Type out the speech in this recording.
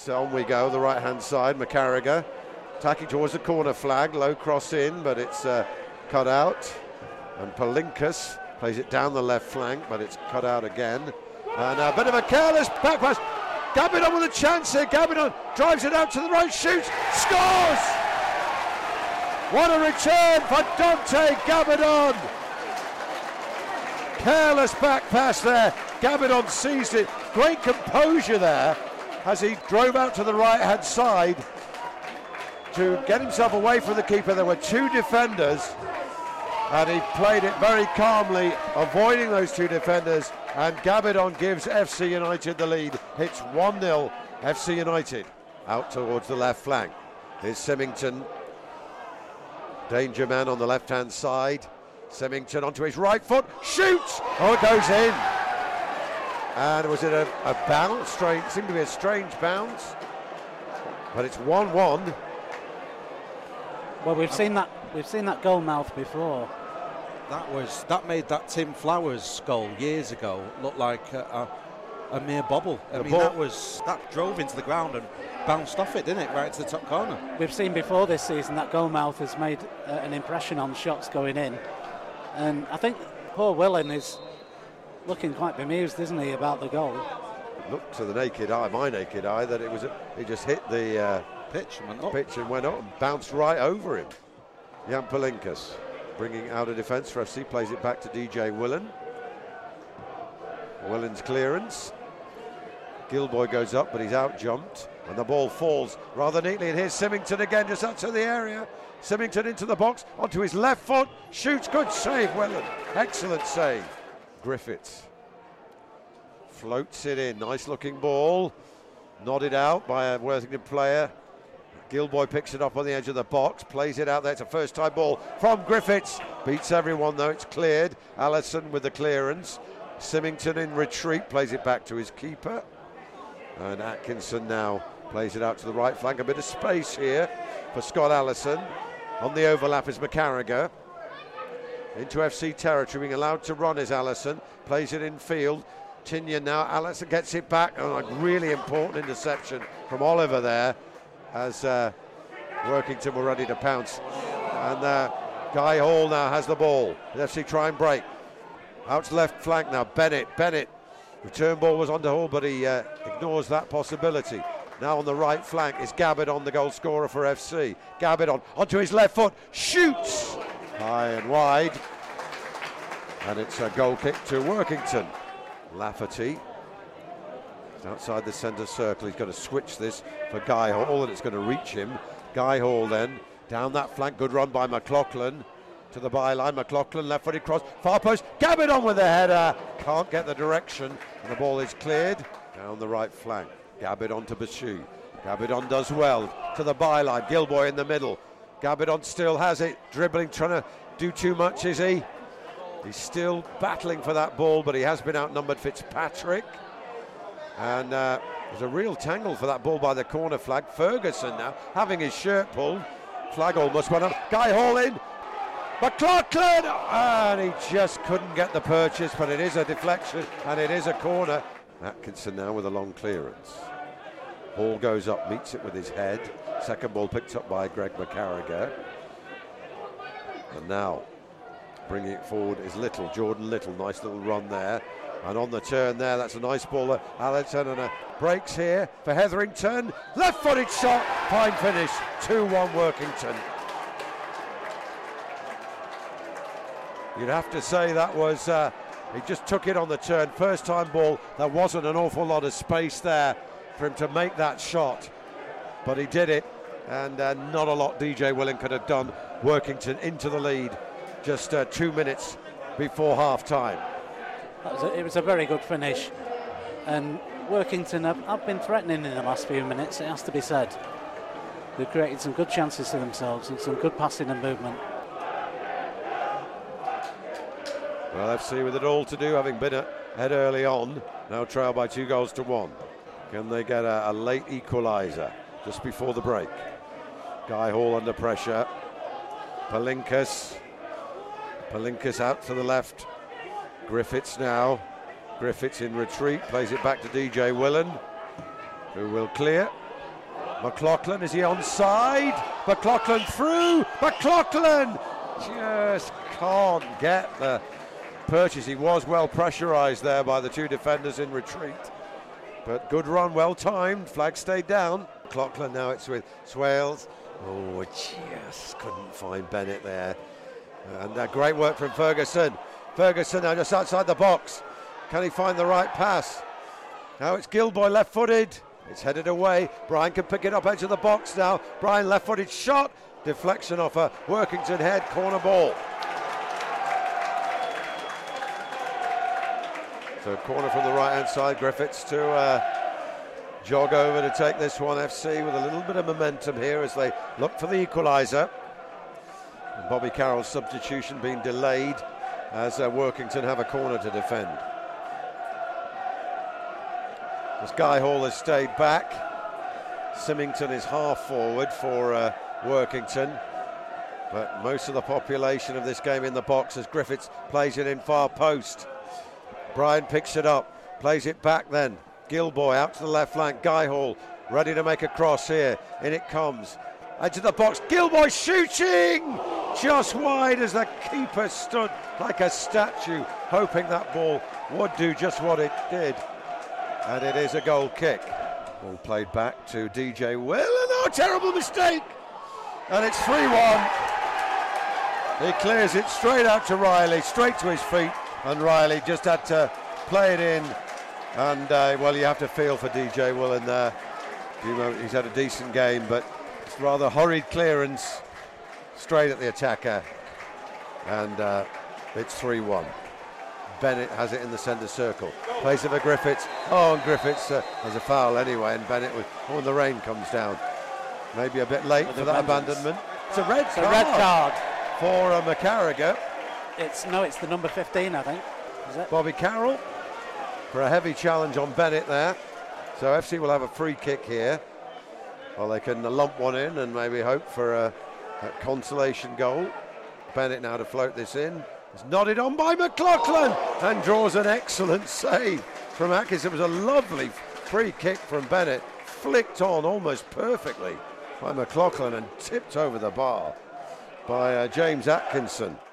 on we go, the right-hand side. McCarragher attacking towards the corner flag. Low cross in, but it's cut out. And Palinkas plays it down the left flank, but it's cut out again. And a bit of a careless back pass. Gabidon with a chance here. Gabidon drives it out to the right, shoots, scores! What a return for Dante Gabidon! Careless back pass there. Gabidon seized it. Great composure there as he drove out to the right-hand side to get himself away from the keeper. There were two defenders, and he played it very calmly, avoiding those two defenders, and Gabidon gives FC United the lead. It's 1-0 FC United. Out towards the left flank. Here's Symington. Danger man on the left-hand side. Symington onto his right foot, shoots! Oh, it goes in. And was it a bounce? Seemed to be a strange bounce. But it's 1-1. Well, we've seen that goal mouth before. That made that Tim Flowers goal years ago look like a mere bobble. I mean, that drove into the ground and bounced off it, didn't it? Right to the top corner. We've seen before this season that goal mouth has made an impression on shots going in. And I think poor Willen is looking quite bemused, isn't he, about the goal? Looked to the naked eye, my naked eye, that he just hit the pitch and went up and bounced right over him. Jan Palinkas bringing out a defence for FC, plays it back to DJ Willen. Willen's clearance. Gilboy goes up, but he's out jumped, and the ball falls rather neatly. And here's Symington again, just outside the area. Symington into the box, onto his left foot, shoots, good save, Willen. Excellent save. Griffiths floats it in, nice looking ball, nodded out by a Worthington player. Gilboy picks it up on the edge of the box, plays it out there. It's a first time ball from Griffiths, beats everyone though, it's cleared. Allison with the clearance. Symington in retreat, plays it back to his keeper, and Atkinson now plays it out to the right flank. A bit of space here for Scott Allison. On the overlap is McCarragher. Into FC territory, being allowed to run is Allison. Plays it in field. Tinnion now. Allison gets it back. Oh, a really important interception from Oliver there, as Workington were ready to pounce. And Guy Hall now has the ball. FC try and break. Out to left flank now. Bennett. Return ball was onto Hall, but he ignores that possibility. Now on the right flank is Gabidon, the goal scorer for FC. Gabidon onto his left foot, shoots high and wide, and it's a goal kick to Workington. Lafferty is outside the centre circle. He's got to switch this for Guy Hall, and it's going to reach him. Guy Hall then down that flank, good run by McLaughlin to the byline. McLaughlin left-footed cross, far post. Gabidon with the header, can't get the direction, and the ball is cleared down the right flank. Gabidon to Bashu. Gabidon does well to the byline. Gilboy in the middle. Gabidon still has it, dribbling, trying to do too much, is he? He's still battling for that ball, but he has been outnumbered. Fitzpatrick. And there's a real tangle for that ball by the corner flag. Ferguson now having his shirt pulled. Flag almost went up. Guy Hall in. McLaughlin! And he just couldn't get the purchase, but it is a deflection and it is a corner. Atkinson now with a long clearance. Hall goes up, meets it with his head. Second ball picked up by Greg McCarragher. And now bringing it forward is Little, Jordan Little. Nice little run there. And on the turn there, that's a nice ball. Allison, and a breaks here for Hetherington. Left-footed shot, fine finish. 2-1 Workington. You'd have to say that was, he just took it on the turn. First time ball, there wasn't an awful lot of space there for him to make that shot. But he did it, and not a lot DJ Willen could have done. Workington into the lead just 2 minutes before half-time. It was a very good finish. And Workington have been threatening in the last few minutes, it has to be said. They've created some good chances for themselves and some good passing and movement. Well, FC with it all to do, having been ahead early on. Now trail by 2-1. Can they get a late equaliser just before the break? Guy Hall under pressure. Palinkas out to the left. Griffiths now. Griffiths in retreat, plays it back to DJ Willen, who will clear. McLaughlin, is he onside? McLaughlin through. McLaughlin just can't get the purchase. He was well pressurised there by the two defenders in retreat. But good run, well timed. Flag stayed down. McLaughlin, now it's with Swales. Oh, just couldn't find Bennett there. And great work from Ferguson. Ferguson now just outside the box. Can he find the right pass? Now it's Gilboy left-footed. It's headed away. Bryan can pick it up edge of the box now. Bryan left-footed shot. Deflection off a Workington head, corner ball. So corner from the right-hand side. Griffiths to jog over to take this one. FC with a little bit of momentum here as they look for the equaliser. And Bobby Carroll's substitution being delayed as Workington have a corner to defend. As Guy Hall has stayed back. Symington is half forward for Workington. But most of the population of this game in the box as Griffiths plays it in far post. Bryan picks it up, plays it back then. Gilboy out to the left flank. Guy Hall ready to make a cross here. In it comes. Edge of the box. Gilboy shooting! Just wide as the keeper stood like a statue, hoping that ball would do just what it did. And it is a goal kick. Ball played back to DJ Will, and oh, terrible mistake! And it's 3-1. He clears it straight out to Riley, straight to his feet, and Riley just had to play it in. And well, you have to feel for DJ Will in there. You know, he's had a decent game, but it's rather hurried clearance straight at the attacker. And it's 3-1. Bennett has it in the centre circle. Plays it for Griffiths. Oh, and Griffiths has a foul anyway, and Bennett when the rain comes down. Maybe a bit late for that abandonment. It's a red card for McCarriger. It's the number 15, I think. Is it? Bobby Carroll for a heavy challenge on Bennett there. So FC will have a free kick here. Well, they can lump one in and maybe hope for a consolation goal. Bennett now to float this in. It's nodded on by McLaughlin and draws an excellent save from Atkins. It was a lovely free kick from Bennett, flicked on almost perfectly by McLaughlin and tipped over the bar by James Atkinson.